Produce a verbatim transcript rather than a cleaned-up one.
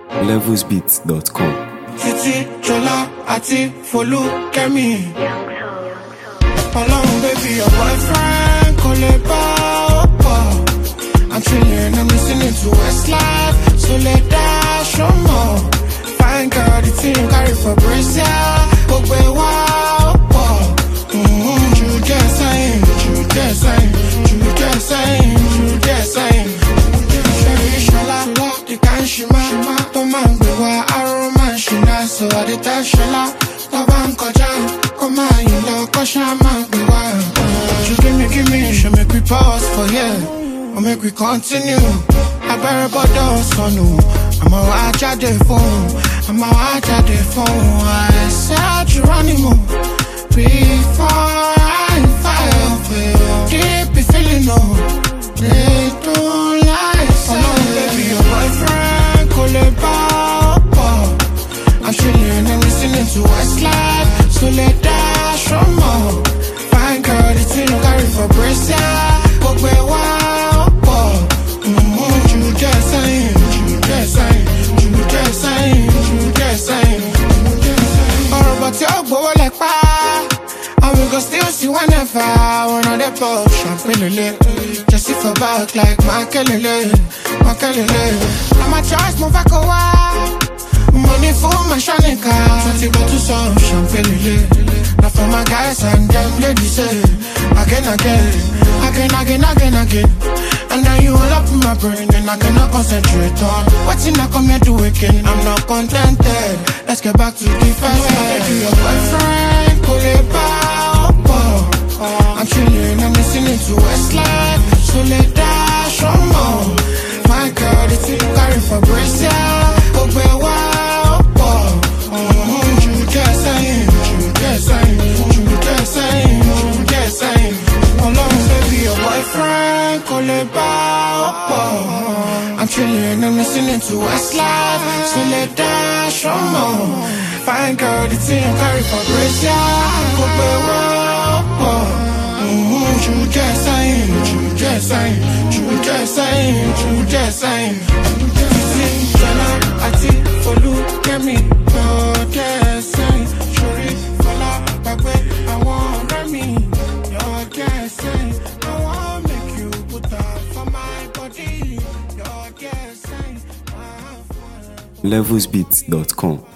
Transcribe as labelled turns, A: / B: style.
A: levels beats dot com.
B: Títí Jọlá àti Folúkẹ́mi. Ọlọ́run baby your boyfriend kò lè bá ọ pọ̀. I'm chilling, I'm listening to Westlife, so let that show more. Fine girl, the team carry for Brazil, gbogbo wa ó pọ̀. Jùjẹ́ sẹ́yìn, jùjẹ́ sẹ́yìn, jùjẹ́ sẹ́yìn, jùjẹ́ sẹ́yìn. Ṣèyí Ṣọlá, the kind shima, tó máa ń gbé wa aró máa ń ṣìnà, so I dey tell Ṣọlá, tó bá ń kọjá, kó máa yìn lọ, kó ṣá máa gbé wa. You give me, give me, show me we pause for here. Or make we continue. I better but don't sonu. I'm a watch at the phone. I'm a watch at the phone. I said Geronimo before I fire for you. Keep me feeling no. They don't like so. Oh no, baby, your boyfriend call it pop. I'm chilling and listening to Westlife, so let that show more. Fine girl, the thing you carry for Brazil. But where why? And we go still see whenever when on the pop champagne. Just sit for back like Makelele, Makelele. I'm a choice, move back a while. Money for my shanika. twenty bottles of champagne. Now for my guys and them ladies say again, again, again, again, again, again. And then you all up in my brain and I cannot concentrate on what's in I come here to weekend. I'm not contented. Let's get back to the first time. Your boyfriend, call it pop. I'm chilling, I'm listening to Westlife, so let that show more. My girl, the thing you carry for Brazil, oh where wow. You just saying, you just saying, you just saying, you just saying. Alone, baby, your boyfriend, call it pop. I'm chilling, I'm listening to Westlife, so let that show more. Fine girl, the thing you carry for Brazil, oh where wow. You just saying, you just saying, you just saying, you just saying. Títí Jọlá àti Folúkẹ́mi, you're just saying. Ṣorí Fọlá gbàgbé àwọn ọ̀rẹ́ mi, you're just saying. I wanna make you put up for my body, you're just saying.
A: levels beats dot com.